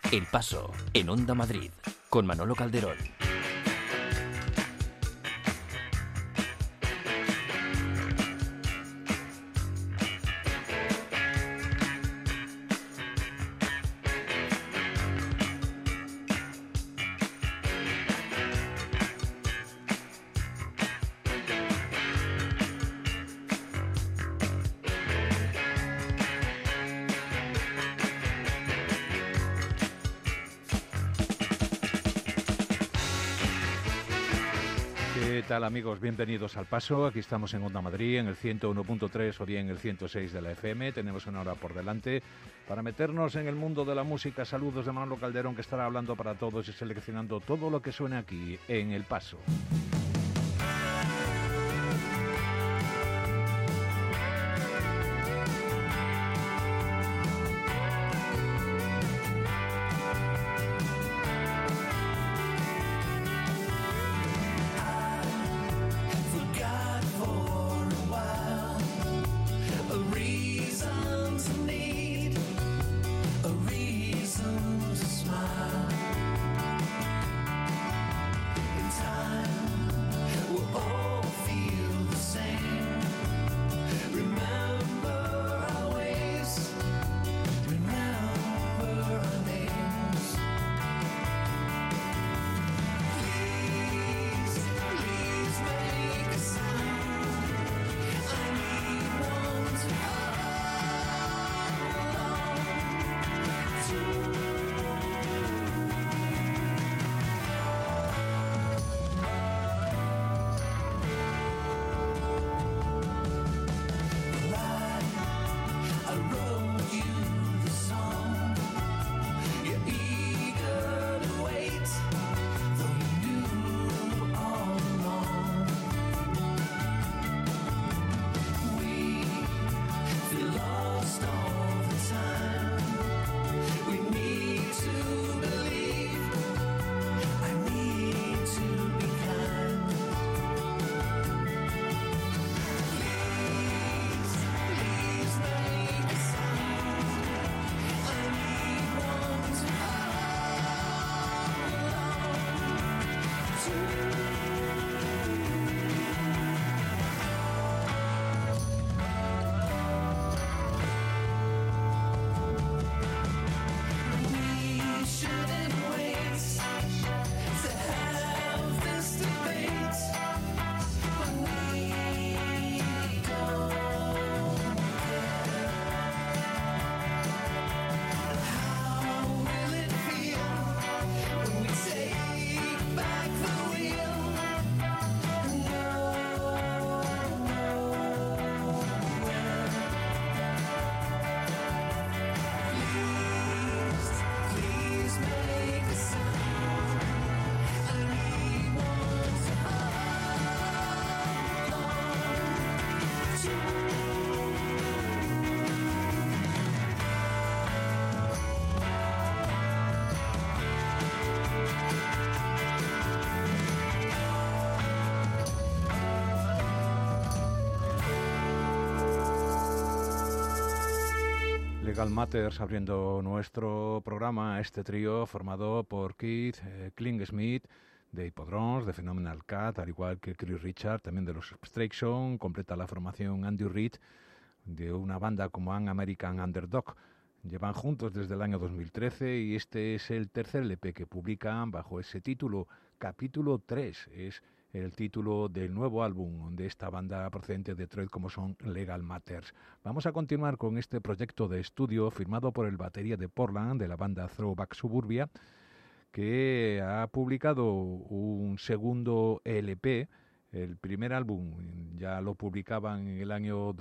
El Paso, en Onda Madrid, con Manolo Calderón. ¿Qué tal, amigos? Bienvenidos al Paso. Aquí estamos en Onda Madrid, en el 101.3 o bien en el 106 de la FM. Tenemos una hora por delante para meternos en el mundo de la música. Saludos de Manolo Calderón, que estará hablando para todos y seleccionando todo lo que suene aquí en El Paso. Legal Matters abriendo nuestro programa, este trío formado por Keith Klingsmith de Hippodromes, de Phenomenal Cat, al igual que Chris Richard, también de los Abstraction. Completa la formación Andy Reid, de una banda como An American Underdog. Llevan juntos desde el año 2013 y este es el tercer LP que publican bajo ese título. Capítulo 3 es el título del nuevo álbum de esta banda procedente de Detroit, como son Legal Matters. Vamos a continuar con este proyecto de estudio firmado por el batería de Portland de la banda Throwback Suburbia, que ha publicado un segundo LP. El primer álbum ya lo publicaban en el año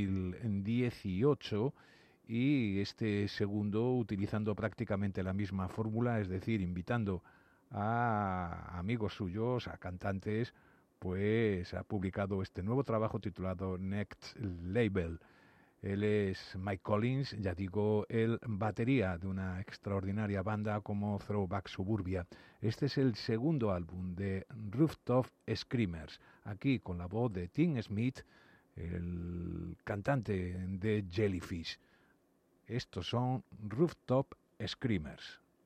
2018 y este segundo utilizando prácticamente la misma fórmula, es decir, invitando a amigos suyos, a cantantes, pues ha publicado este nuevo trabajo titulado Next Label. Él es Mike Collins, ya digo, el batería de una extraordinaria banda como Throwback Suburbia. Este es el segundo álbum de Rooftop Screamers, aquí con la voz de Tim Smith, el cantante de Jellyfish. Estos son Rooftop Screamers.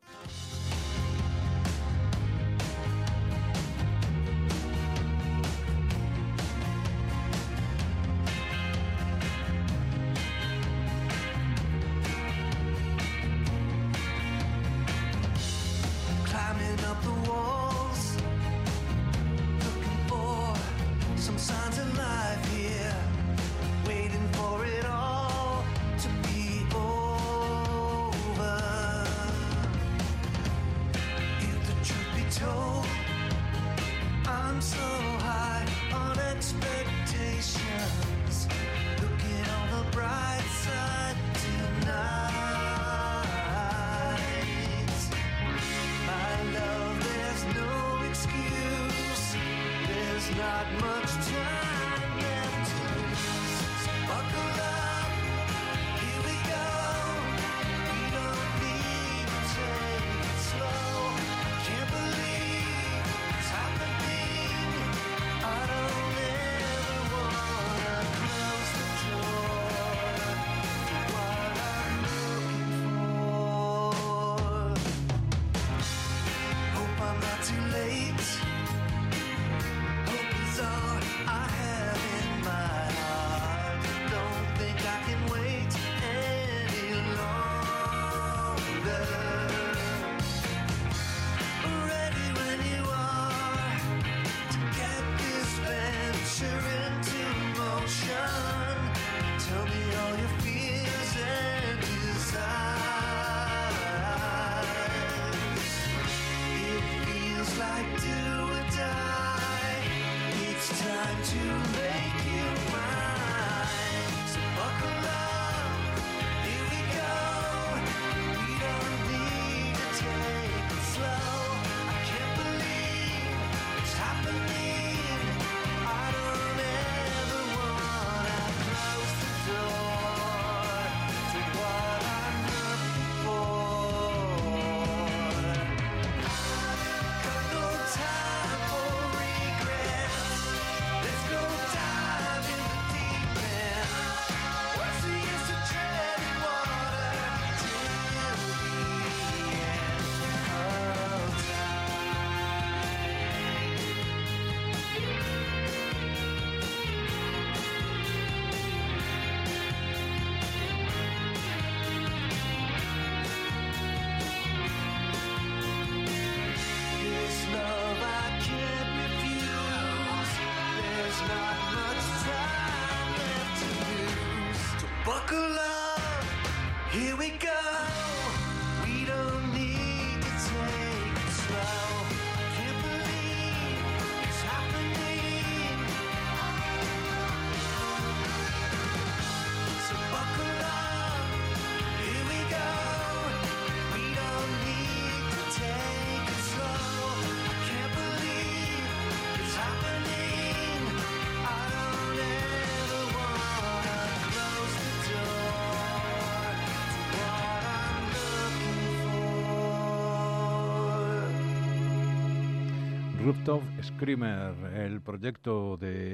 Rooftop Screamer, el proyecto de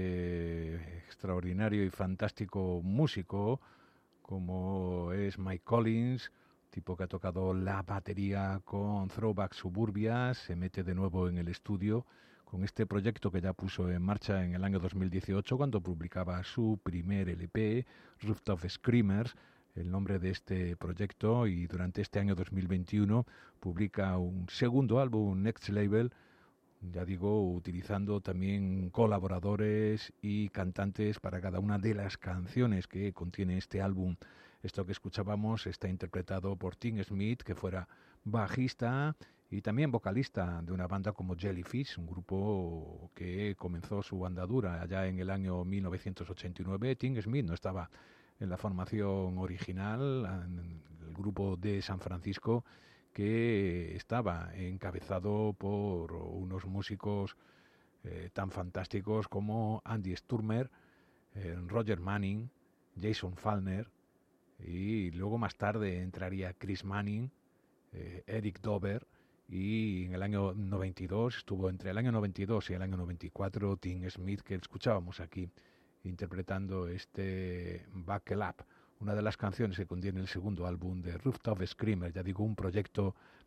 este extraordinario y fantástico músico como es Mike Collins, tipo que ha tocado la batería con Throwback Suburbia, se mete de nuevo en el estudio con este proyecto que ya puso en marcha en el año 2018 cuando publicaba su primer LP, Rooftop Screamers, el nombre de este proyecto, y durante este año 2021 publica un segundo álbum, Next Label, ya digo, utilizando también colaboradores y cantantes para cada una de las canciones que contiene este álbum. Esto que escuchábamos está interpretado por Tim Smith, que fuera bajista y también vocalista de una banda como Jellyfish, un grupo que comenzó su andadura allá en el año 1989. Tim Smith no estaba en la formación original, en el grupo de San Francisco, que estaba encabezado por unos músicos tan fantásticos como Andy Sturmer, Roger Manning, Jason Falkner, y luego más tarde entraría Chris Manning, Eric Dover, y en el año 92, estuvo entre el año 92 y el año 94, Tim Smith, que escuchábamos aquí interpretando este Buckle Up, una de las canciones que contiene el segundo álbum de Rooftop Screamer, ya digo, un proyecto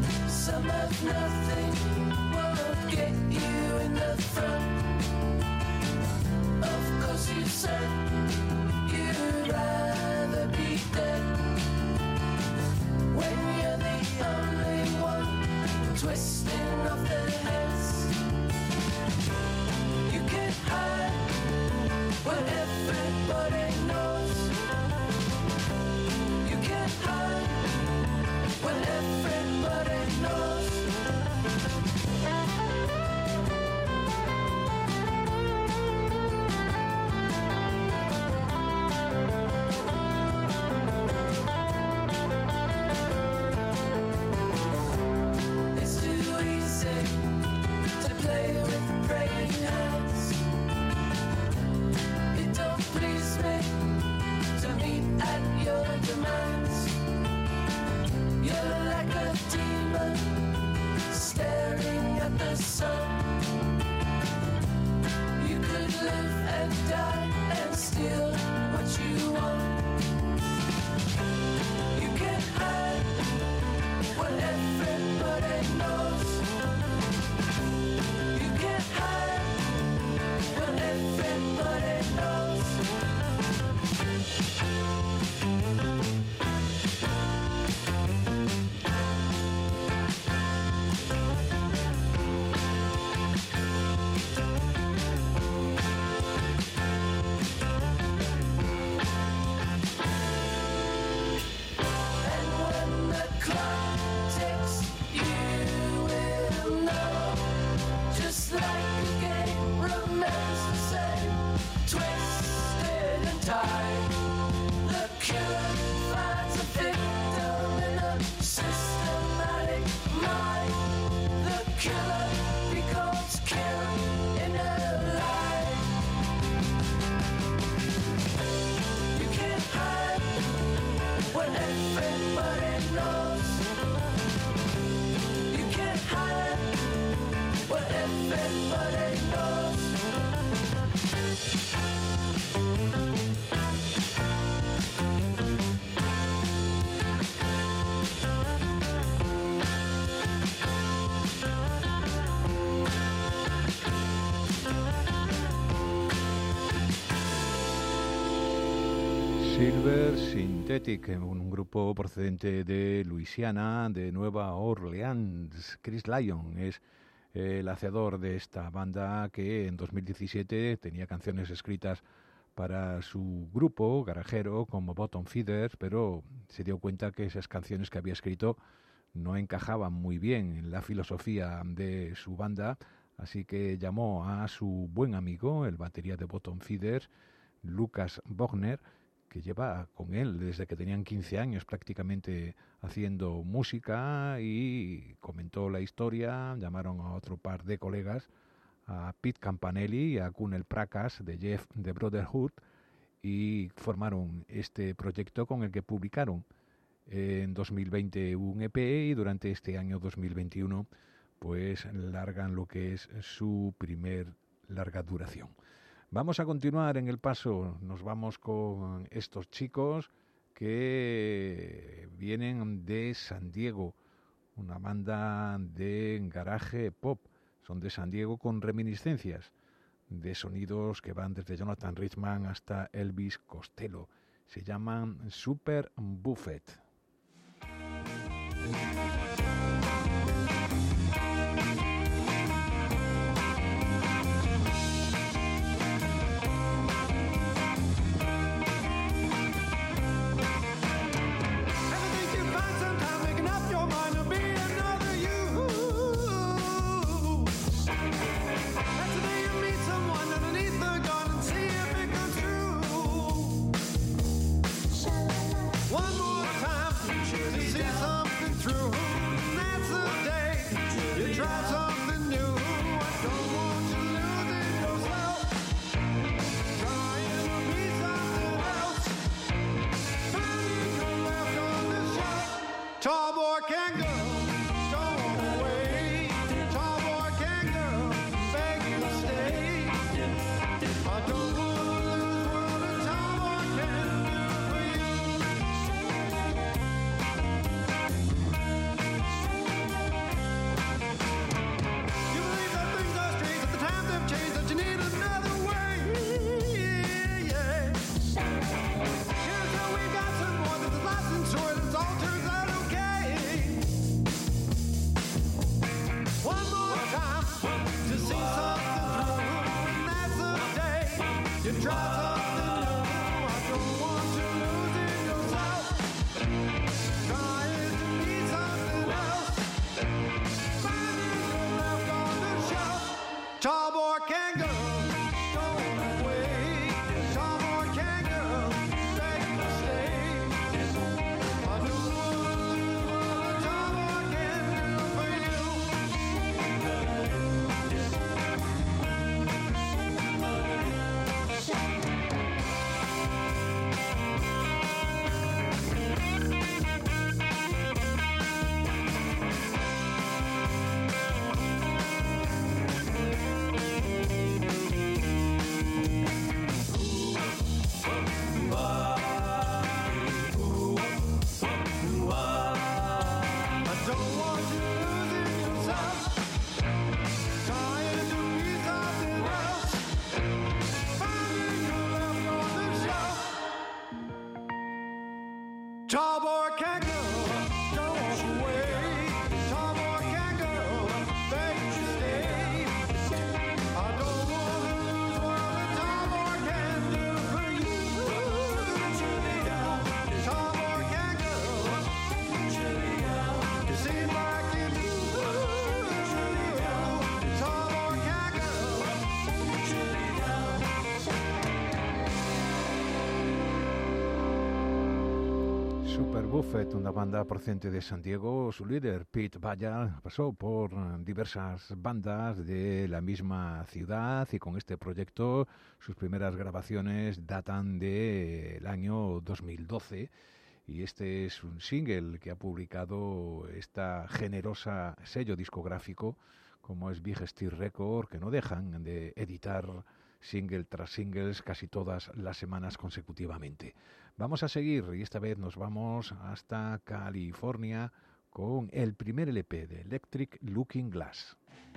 Some of nothing won't get you in the front. Of course you said you'd rather be dead when you're the only one twisting off their heads. You can't hide what everybody knows. You can't hide what everybody knows. It's too easy to play with praying hands. It don't please me to meet at your demands. You're like a demon staring at the sun. You could live and die and steal what you want. You can't hide what everybody knows. You can't hide what everybody knows. And when the clock ticks, you will know. Just like a game remains the same, twisted and tied. The killer finds a victim in a systematic mind. The killer becomes kill in a lie. You can't hide what everybody knows. You can't hide what everybody knows. Silver Synthetic, un grupo procedente de Luisiana, de Nueva Orleans. Chris Lyon es el hacedor de esta banda que en 2017 tenía canciones escritas para su grupo garajero como Bottom Feeders, pero se dio cuenta que esas canciones que había escrito no encajaban muy bien en la filosofía de su banda, así que llamó a su buen amigo, el batería de Bottom Feeders, Lucas Bogner, que lleva con él desde que tenían 15 años prácticamente haciendo música, y comentó la historia. Llamaron a otro par de colegas, a Pete Campanelli y a Kunel Prakas de Jeff the Brotherhood, y formaron este proyecto con el que publicaron en 2020 un EP, y durante este año 2021 pues largan lo que es su primer larga duración. Vamos a continuar en el paso, nos vamos con estos chicos que vienen de San Diego, una banda de garaje pop. Son de San Diego con reminiscencias de sonidos que van desde Jonathan Richman hasta Elvis Costello. Se llaman Super Buffet. One more time to see something through. That's the day you try something new. I don't want you losing yourself, trying to be something else. Finding your left on the shelf. Tall boy can go, don't away. Tall boy can go, beg you to stay. I don't want to lose what a tall boy can do for you. Tall boy can't go, don't walk away. Tall boy can't go, beg you stay. I don't want to lose what a tall boy can do for you. Tall boy can't go, it seems like you do. Tall boy can't go. Super Buffet, una banda procedente de San Diego. Su líder, Pete Ballard, pasó por diversas bandas de la misma ciudad y con este proyecto sus primeras grabaciones datan del año 2012 y este es un single que ha publicado esta generosa sello discográfico como es Big Steel Record, que no dejan de editar single tras singles casi todas las semanas consecutivamente. Vamos a seguir y esta vez nos vamos hasta California con el primer LP de Electric Looking Glass.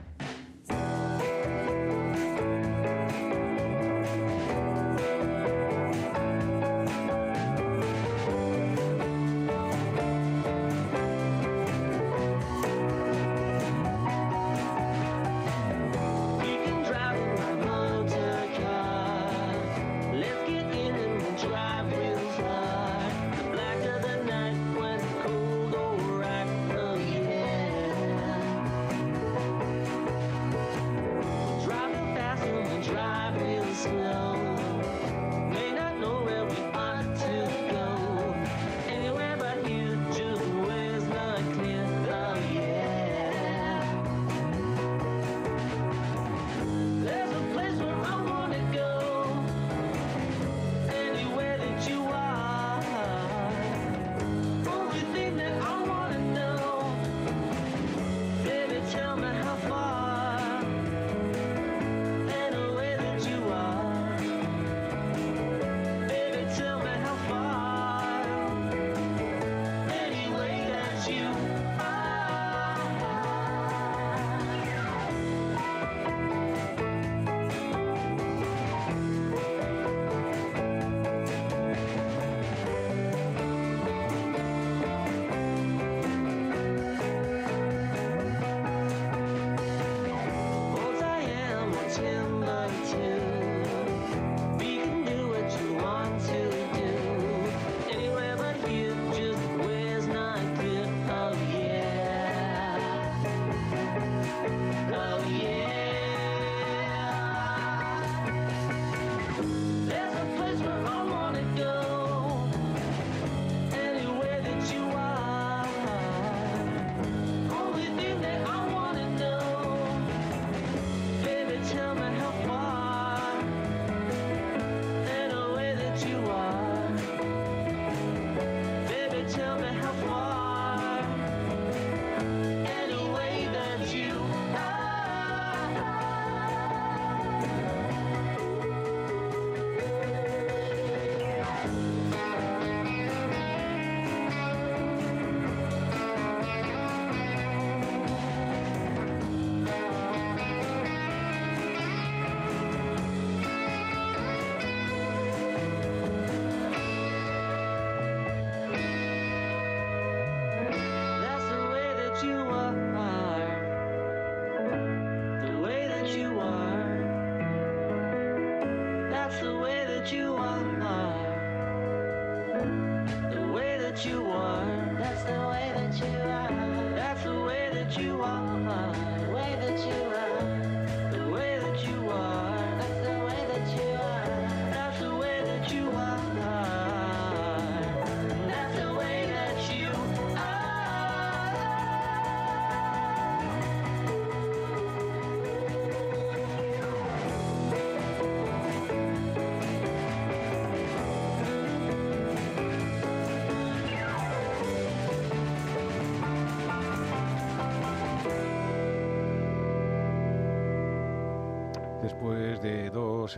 Después de 2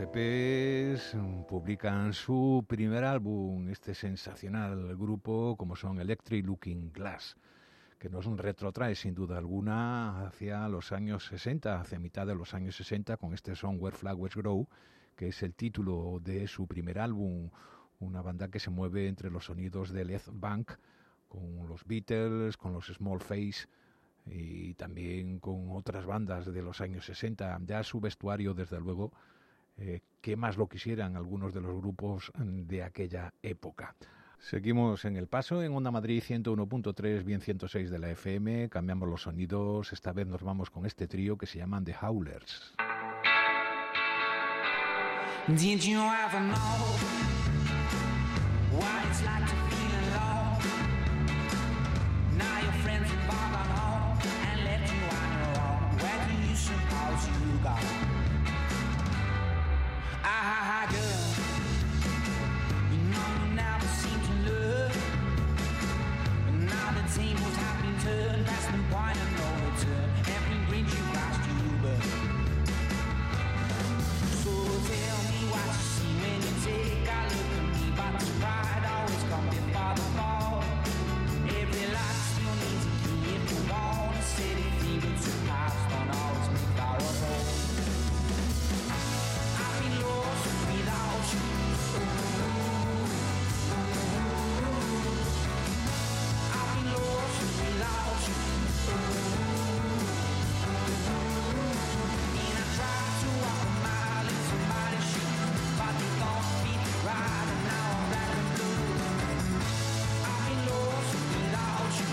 EPs, publican su primer álbum, este sensacional grupo como son Electric Looking Glass, que nos retrotrae sin duda alguna hacia los años 60, hacia mitad de los años 60, con este Song Where Flowers Grow, que es el título de su primer álbum, una banda que se mueve entre los sonidos del Left Bank, con los Beatles, con los Small Faces y también con otras bandas de los años 60. Ya su vestuario, desde luego, que más lo quisieran algunos de los grupos de aquella época. Seguimos en El Paso, en Onda Madrid 101.3, bien 106 de la FM. Cambiamos los sonidos. Esta vez nos vamos con este trío que se llaman The Howlers. Did you ever know what it's like to feel alone? Now your friends have all gone home and left you on your own. Where do you suppose you go? Ah, girl, you know you never seem to love. But now the tables have been turned, that's the point of no return. Every bridge you crossed, you burn. So tell me what you see when you take a look at me, but the pride always comes before the fall. Every life still needs a key if you want to set it free, but your past don't always make our home. I've been lost without you. I've been lost without you. And I tried to walk a mile in somebody's shoes, but they don't fit right, and now I'm black and blue. I've been lost without you.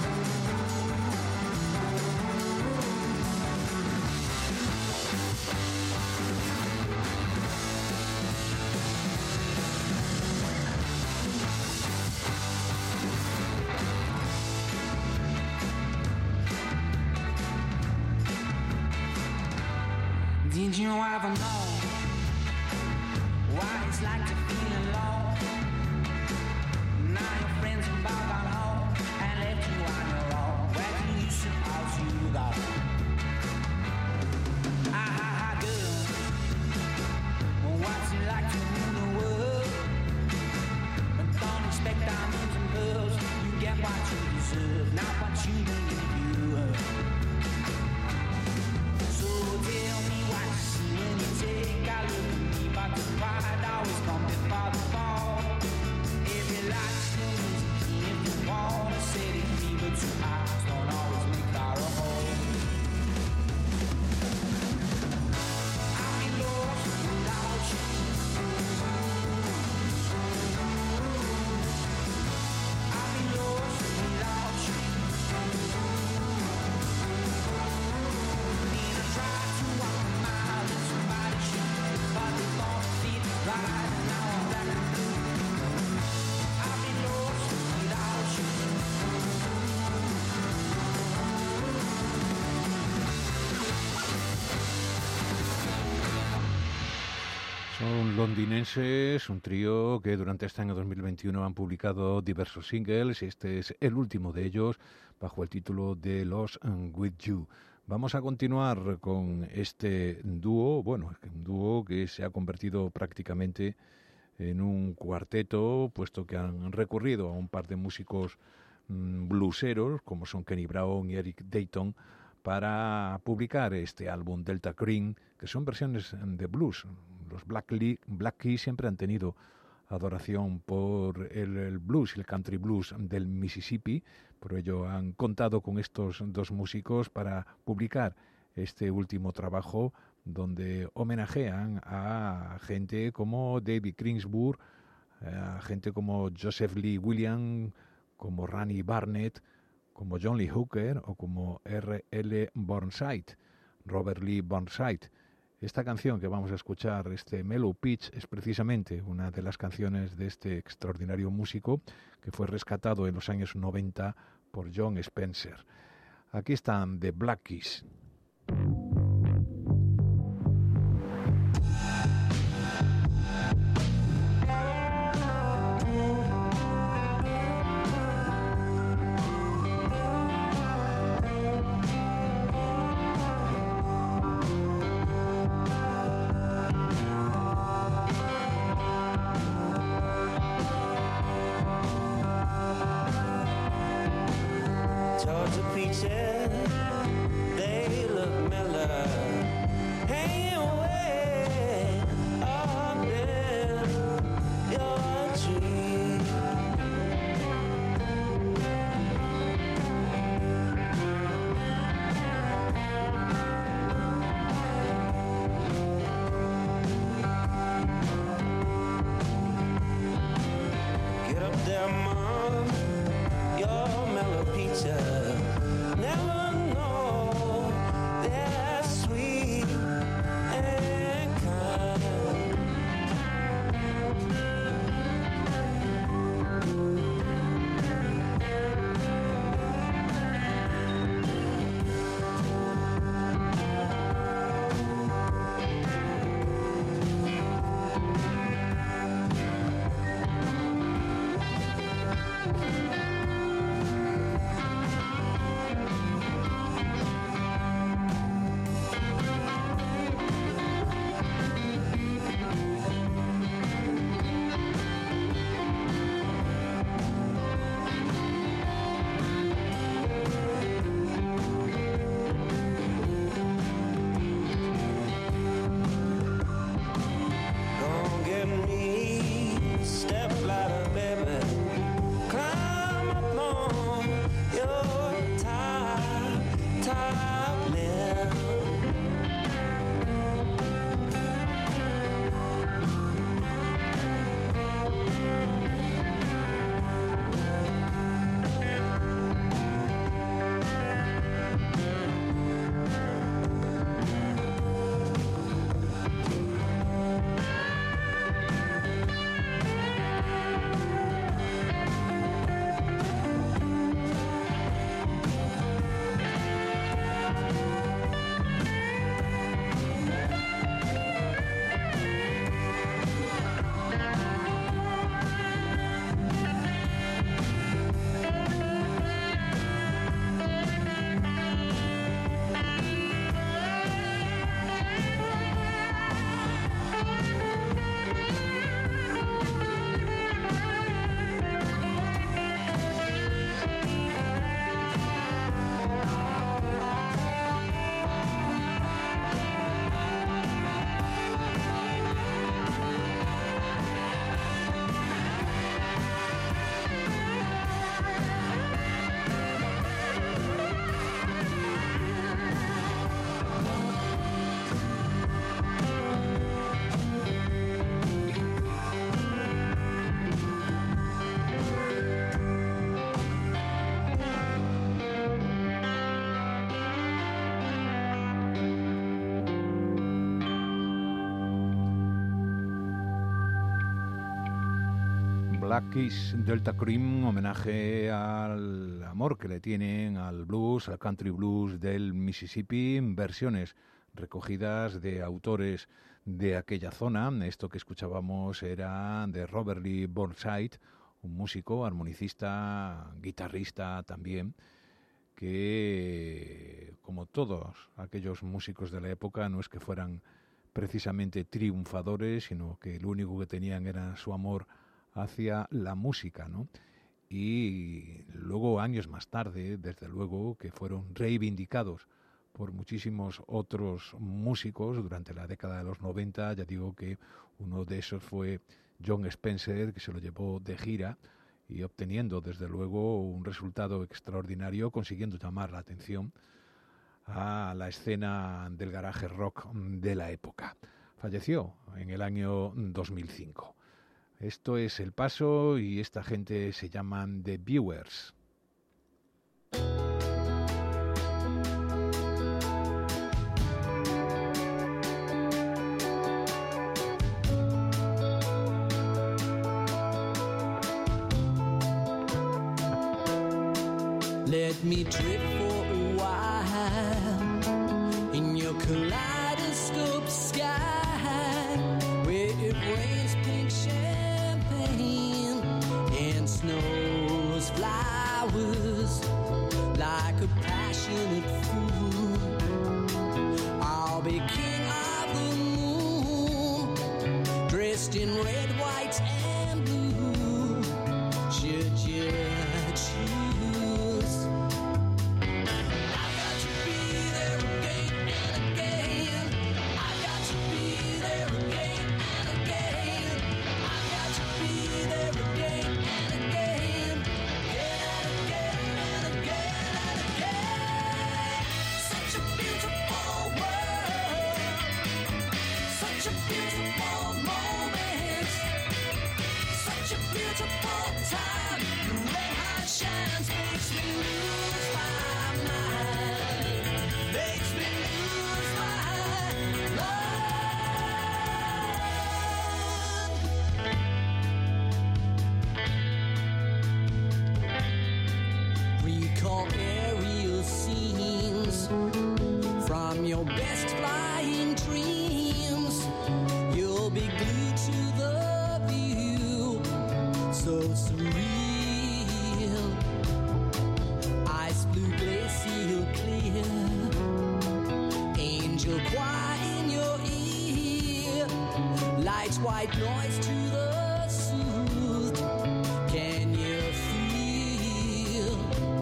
Did you ever know what it's like to feel alone? Now your friends have all gone home and left you on your own. Where do you suppose you go? Ah, girl, well, what's it like to rule the world? But don't expect diamonds and pearls. You get what you deserve, not what you believe you earn. So tell me what you see when you take a look at me, but the pride always comes before the fall. Every life still needs a key if you want to set it free, but your eyes don't always make our home. I've been lost without you. I've been lost without you. And I tried to walk a mile in somebody's shoes, but they don't fit right, and now I'm black and blue. I've been lost without you. Son londinenses, un trío que durante este año 2021 han publicado diversos singles. Este es el último de ellos, bajo el título de Lost With You. Vamos a continuar con este dúo, bueno, un dúo que se ha convertido prácticamente en un cuarteto, puesto que han recurrido a un par de músicos blueseros, como son Kenny Brown y Eric Dayton, para publicar este álbum Delta Green, que son versiones de blues. Los Black Keys siempre han tenido adoración por el blues y el country blues del Mississippi, por ello han contado con estos dos músicos para publicar este último trabajo, donde homenajean a gente como David Greensburg, a gente como Joseph Lee Williams, como Ronnie Barnett, como John Lee Hooker o como R.L. Burnside, Robert Lee Burnside. Esta canción que vamos a escuchar, este Mellow Pitch, es precisamente una de las canciones de este extraordinario músico que fue rescatado en los años 90 por John Spencer. Aquí están The Black Keys. Georgia peaches, they look mellow, hanging way up there. You're a Black Keys Delta Cream, homenaje al amor que le tienen al blues, al country blues del Mississippi, versiones recogidas de autores de aquella zona. Esto que escuchábamos era de Robert Lee Burnside, un músico, armonicista, guitarrista también, que, como todos aquellos músicos de la época, no es que fueran precisamente triunfadores, sino que lo único que tenían era su amor hacia la música, ¿no? Y luego, años más tarde, desde luego, que fueron reivindicados por muchísimos otros músicos durante la década de los 90. Ya digo que uno de esos fue John Spencer, que se lo llevó de gira y obteniendo, desde luego, un resultado extraordinario, consiguiendo llamar la atención a la escena del garaje rock de la época. Falleció en el año 2005. Esto es El Paso y esta gente se llaman The Viewers. Let me trip for a while in your kaleidoscope sky, where it rains pink champagne and snows flowers like a passionate fool. I'll be king of the moon, dressed in red, white, and blue. Should you choose? I've got to be there again and again. I've got to be there again and again. I've got to be there again and again. Again and again and again. Such a beautiful world. Such a beautiful moment. Such a beautiful time. The red hot shines makes me lose my mind. Makes me lose my mind. Recall aerial scenes from your best flying dreams. You'll be glued to the view, so surreal. Ice blue glacial clear, angel choir in your ear, lights white noise to the soothed. Can you feel?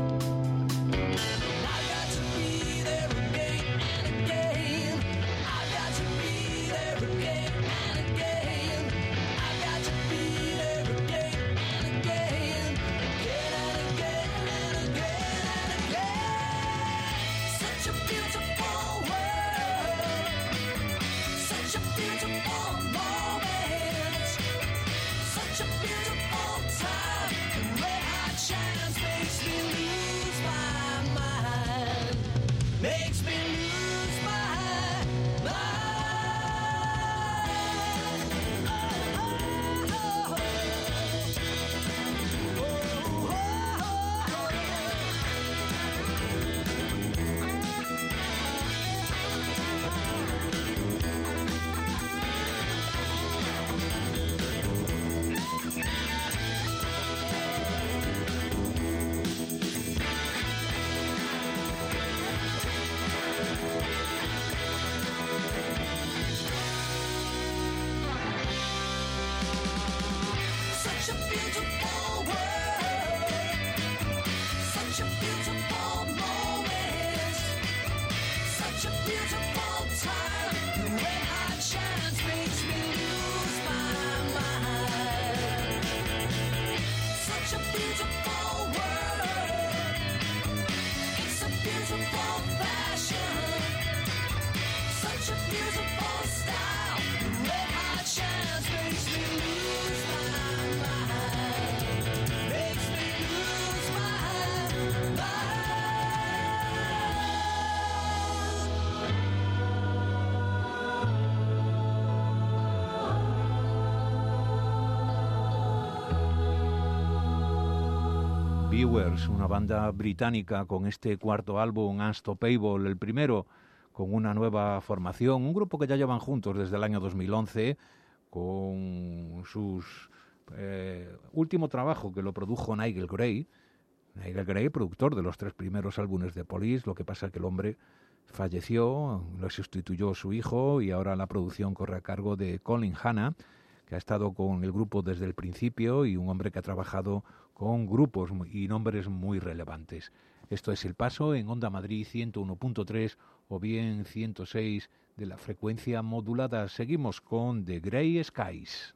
I've got to be there again and again. I've got to be there again and again. I've got to be there again and again. Again and again and again and again. Such a beautiful world. Such a beautiful moment. Such a beautiful time. The red hot shines makes me lose my mind. Makes me lose my mind. Viewers, una banda británica con este cuarto álbum, Unstoppable, el primero con una nueva formación, un grupo que ya llevan juntos desde el año 2011, con sus último trabajo que lo produjo Nigel Gray. Nigel Gray, productor de los 3 primeros álbumes de Police, lo que pasa es que el hombre falleció, lo sustituyó su hijo y ahora la producción corre a cargo de Colin Hanna, que ha estado con el grupo desde el principio y un hombre que ha trabajado con grupos y nombres muy relevantes. Esto es El Paso en Onda Madrid 101.3 o bien 106 de la frecuencia modulada. Seguimos con The Grey Skies.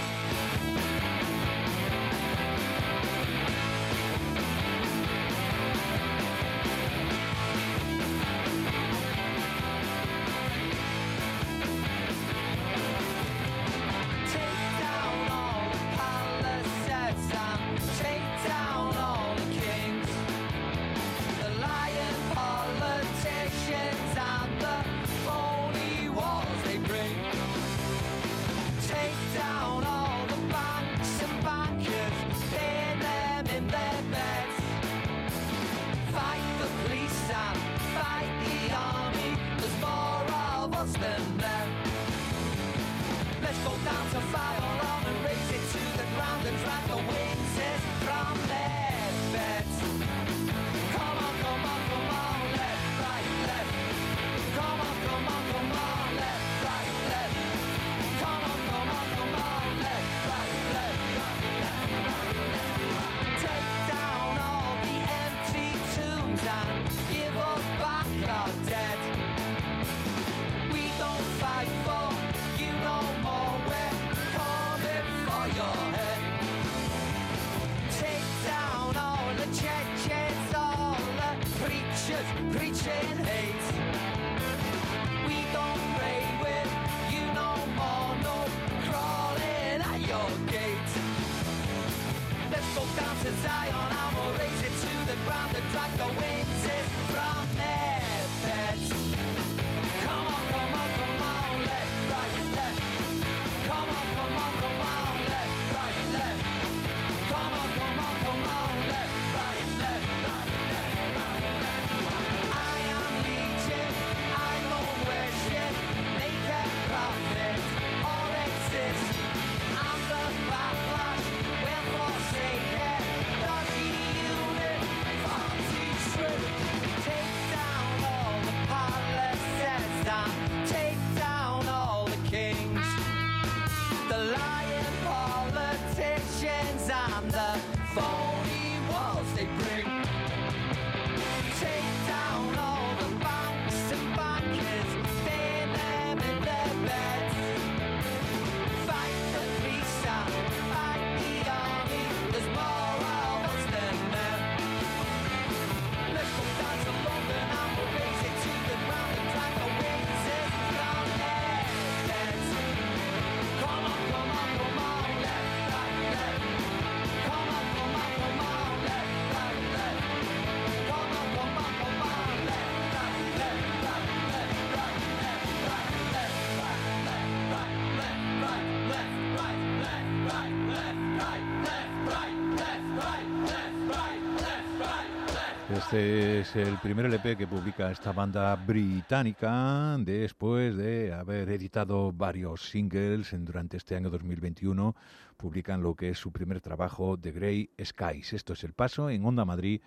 Este es el primer LP que publica esta banda británica después de haber editado varios singles durante este año 2021. Publican lo que es su primer trabajo, The Grey Skies. Esto es El Paso en Onda Madrid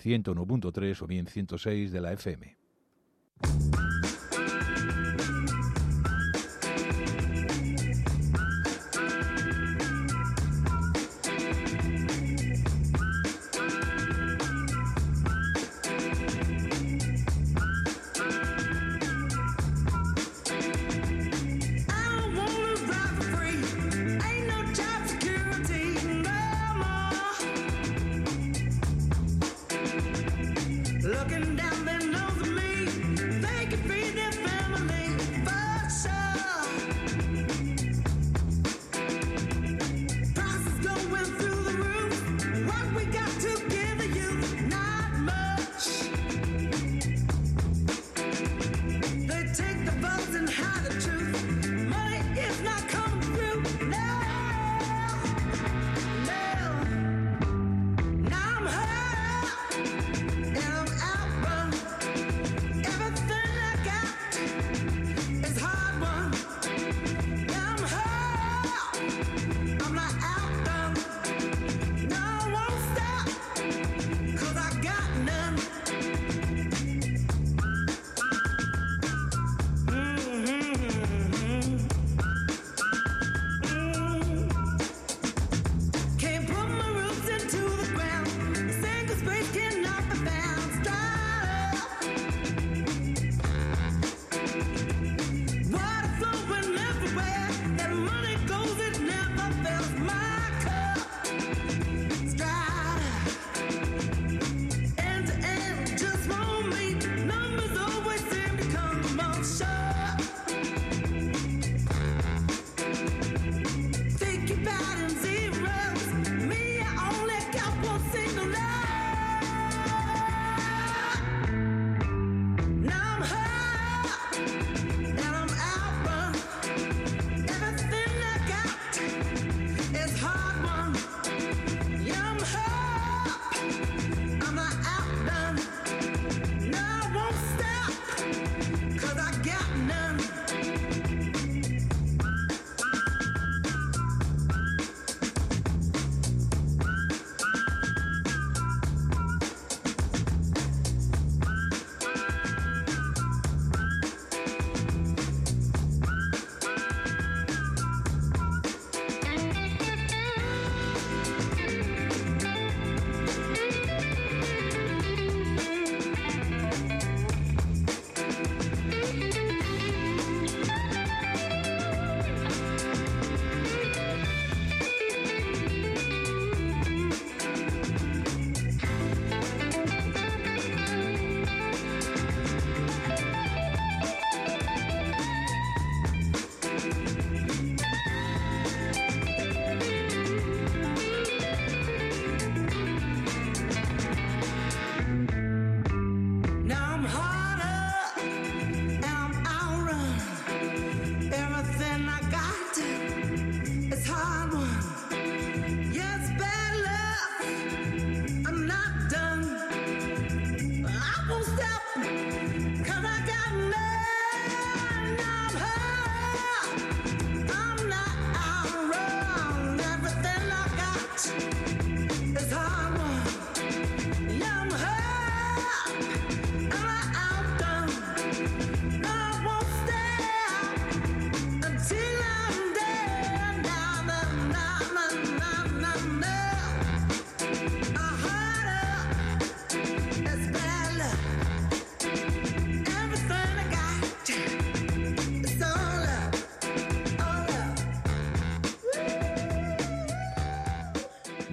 101.3 o bien 106 de la FM. Looking down their nose at me, they can feed their family for sure. Prices going through the roof. What we got to give the youth, not much. They take the votes and hide the truth. Money is not coming through. No, no. Now I'm hurt.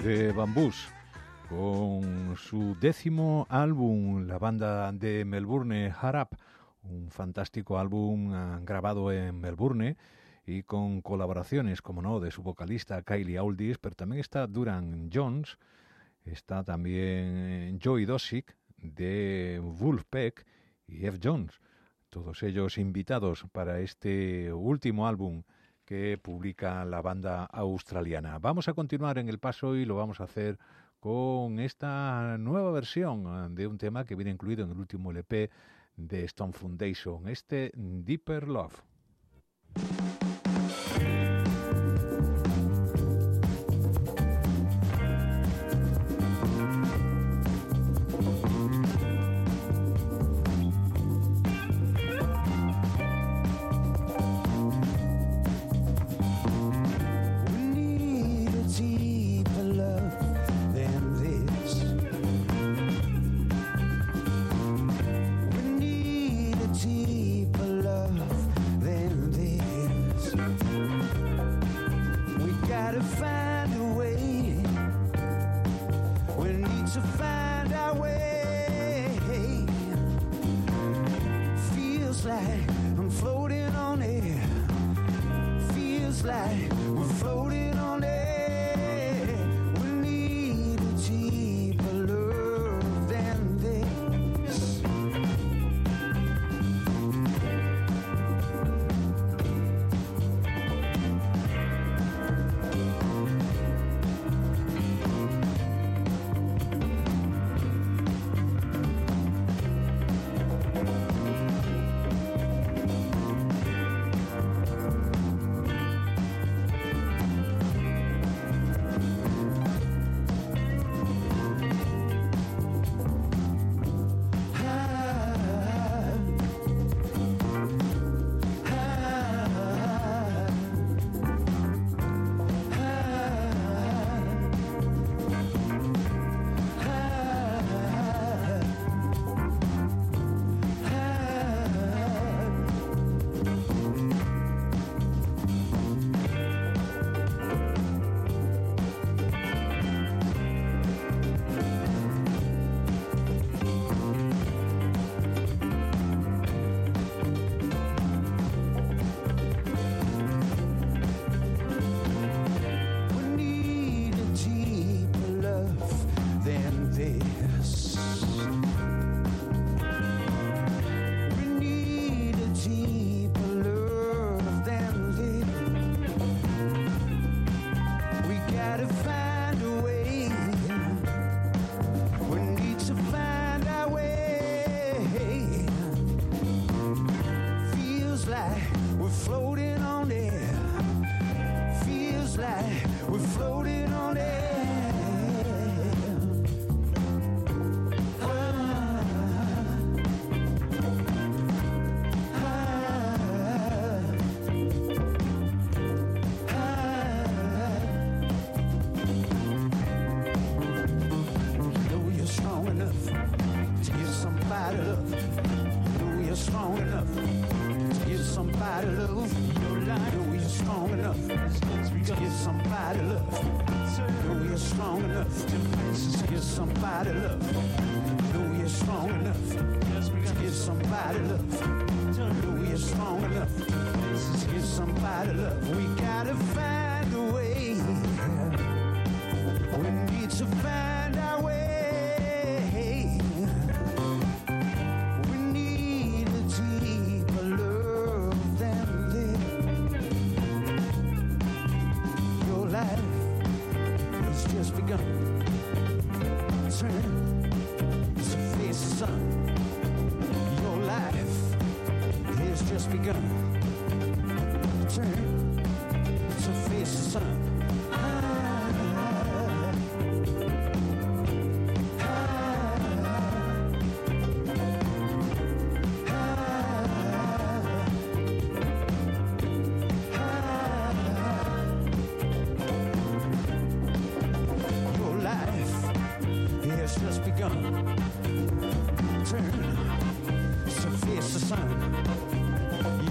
de Bamboos, con su 10º álbum, la banda de Melbourne, Harap, un fantástico álbum grabado en Melbourne y con colaboraciones, como no, de su vocalista Kylie Auldis, pero también está Duran Jones, está también Joey Dosick de Wolfpack y Jeff Jones, todos ellos invitados para este último álbum que publica la banda australiana. Vamos a continuar en el paso y lo vamos a hacer con esta nueva versión de un tema que viene incluido en el último LP de Stone Foundation, este Deeper Love.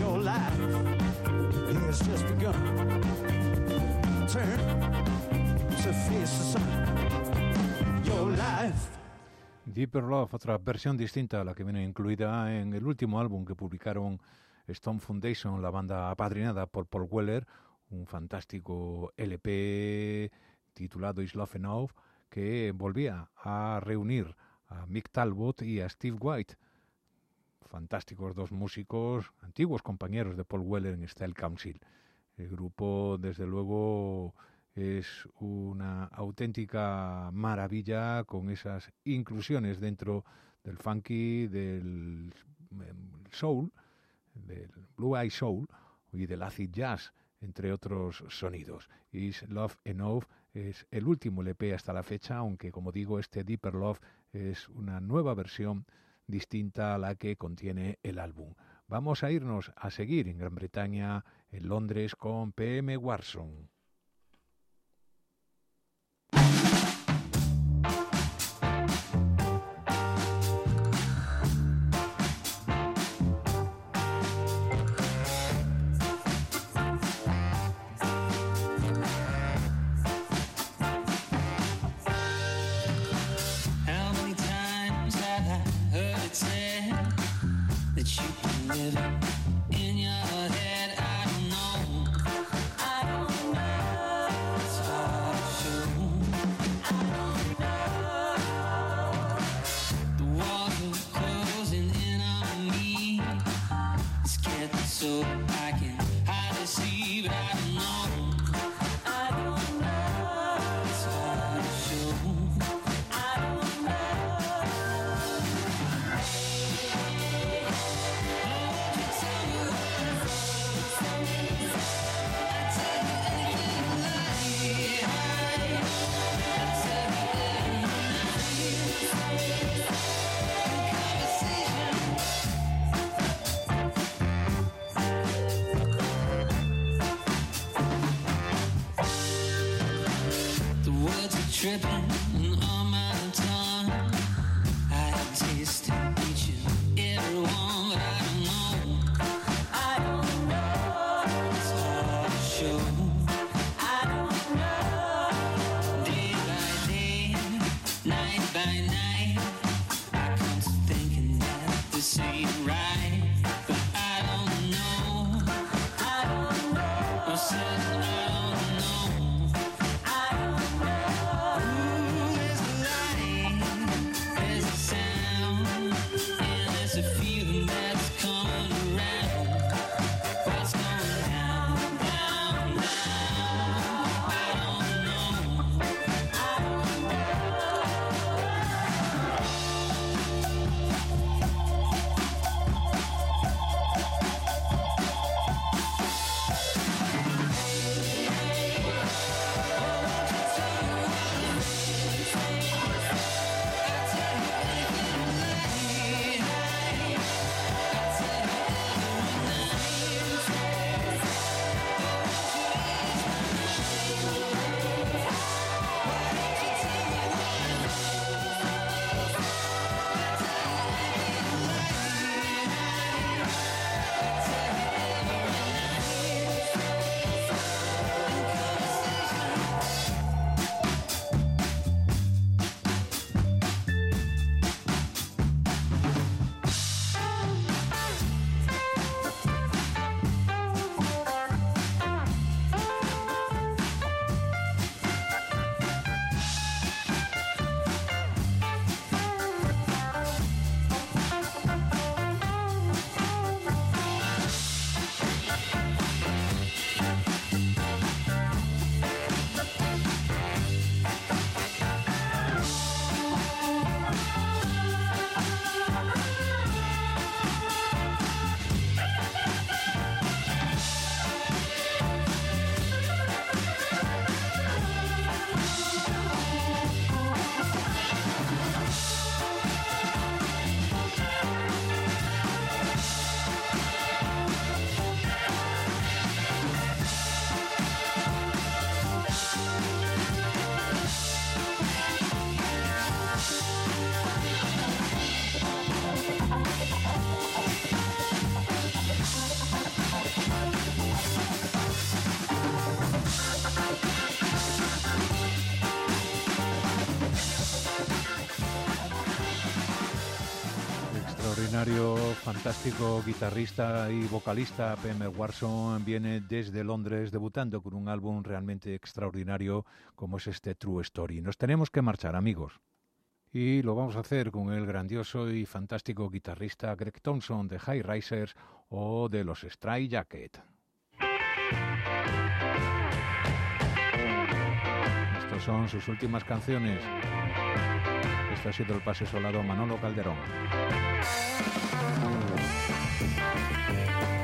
Turn to face your life. Deeper Love, otra versión distinta a la que viene incluida en el último álbum que publicaron Stone Foundation, la banda apadrinada por Paul Weller, un fantástico LP titulado Is Love Enough, que volvía a reunir a Mick Talbot y a Steve White, fantásticos dos músicos, antiguos compañeros de Paul Weller en Style Council. El grupo, desde luego, es una auténtica maravilla con esas inclusiones dentro del funky, del soul, del blue eye soul y del acid jazz, entre otros sonidos. Is Love Enough es el último LP hasta la fecha, aunque, como digo, este Deeper Love es una nueva versión distinta a la que contiene el álbum. Vamos a irnos a seguir en Gran Bretaña, en Londres, con PM Warson. How many times have I heard it said that you can live in your head? I don't know. I don't know. It's hard to show. I don't know. The walls are closing in on me. It's getting so I can hardly see, but I don't know. I don't know. It's hard to show. The words are tripping on my tongue. I have tasted each and every one, but I don't know. I don't know. It's hard to show. I don't know. Day by day, night by night, I come to thinking that this ain't right, but I don't know. I don't know. I'm certain I don't know. There's a light, there's a sound. extraordinario, fantástico guitarrista y vocalista P.M. Warson viene desde Londres debutando con un álbum realmente extraordinario como es este True Story. Nos tenemos que marchar, amigos. Y lo vamos a hacer con el grandioso y fantástico guitarrista Greg Thompson de High Risers o de los Stray Jacket. Estas son sus últimas canciones. Este ha sido el pase solado Manolo Calderón.